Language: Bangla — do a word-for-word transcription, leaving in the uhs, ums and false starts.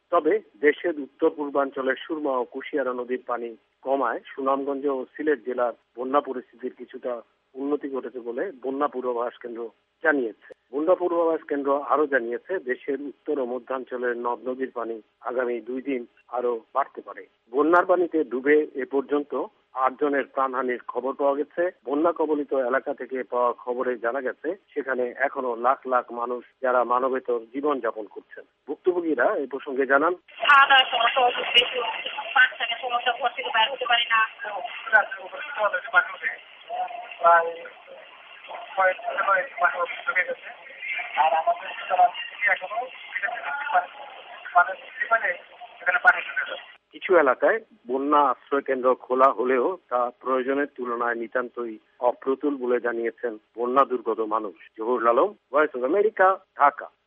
তবে দেশের উত্তর পূর্বাঞ্চলের সুরমা ও কুশিয়ারা নদীর পানি কমায় সুনামগঞ্জ ও সিলেট জেলার বন্যা পরিস্থিতির কিছুটা উন্নতি ঘটেছে বলে বন্যা পূর্বাভাস কেন্দ্র জানিয়েছে। বন্যা পূর্বাভাস কেন্দ্র আরো জানিয়েছে, দেশের উত্তর ও মধ্যাঞ্চলের নদ নদীর পানি আগামী দুই দিন আরো বাড়তে পারে। বন্যার পানিতে ডুবে এ পর্যন্ত আট জনের প্রাণহানির খবর পাওয়া গেছে। বন্যা কবলিত এলাকা থেকে পাওয়া খবরে জানা গেছে, সেখানে এখনো লাখ লাখ মানুষ যারা মানবেতর জীবন যাপন করছেন। ভুক্তভোগীরা এ প্রসঙ্গে জানান, আর আমাদের এখনো কিছু এলাকায় বন্যা আশ্রয় কেন্দ্র খোলা হলেও তা প্রয়োজনের তুলনায় নিতান্তই অপ্রতুল বলে জানিয়েছেন বন্যা দুর্গত মানুষ। Zahurul Alam, voice of America, Dhaka.